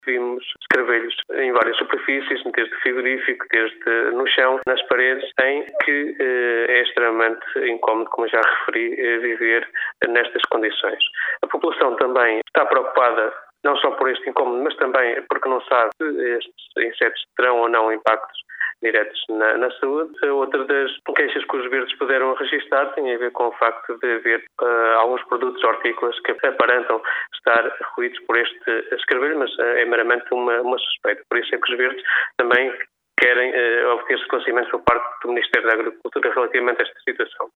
vimos escravelhos em várias superfícies, desde frigorífico, desde no chão, nas paredes, em que é extremamente incómodo, como já referi, viver nestas condições. A população também está preocupada não só por este incómodo, mas também porque não sabe se estes insetos terão ou não impactos diretos na saúde. Outra das queixas que os verdes puderam registrar tem a ver com o facto de haver alguns produtos hortícolas que aparentam estar ruídos por este escravelho, mas é meramente uma suspeita. Por isso é que os verdes também querem obter esclarecimentos por parte do Ministério da Agricultura relativamente a esta situação.